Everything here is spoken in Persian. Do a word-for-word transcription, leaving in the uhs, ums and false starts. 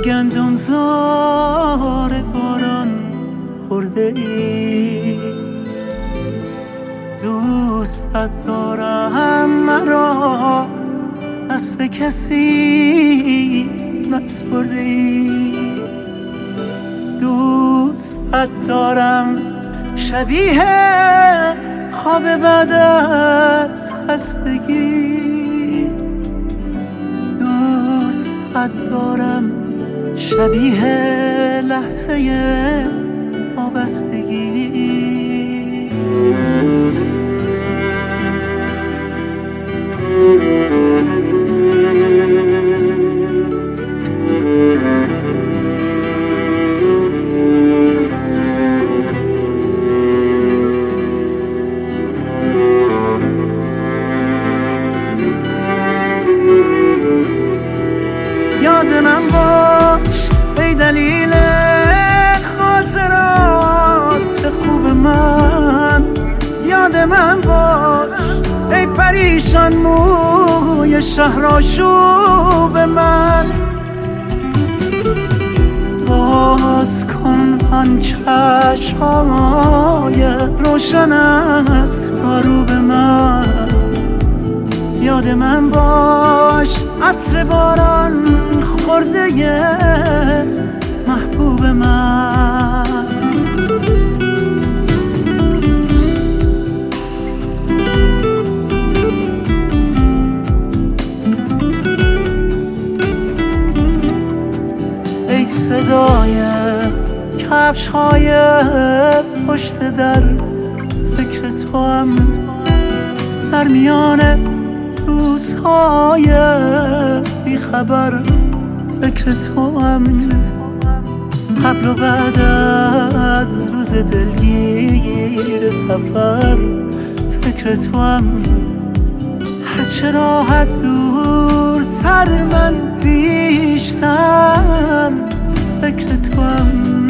گندم زار باران خورده ای، دوستت دارم مرا دست کسی نسپرده ای، دوستت دارم شبیه خواب بعد از خستگی، دوستت دارم شبیه لحظه وابستگی. یاد من باش ای دلیل خاطرات خوب من، یاد من باش ای پریشان موی شهرآشوب من، باز کن آن چشم‌های روشنت رو به من، یاد من باش عطر باران خورده محبوب من. ای صدای کفش‌های پشت در، فکر تو هم در میان روزهای بیخبر، فکر تو هم قبل و بعد از روز دلگیر سفر، فکر تو هم هرچه راحت دورتر من بیشتر، فکر تو هم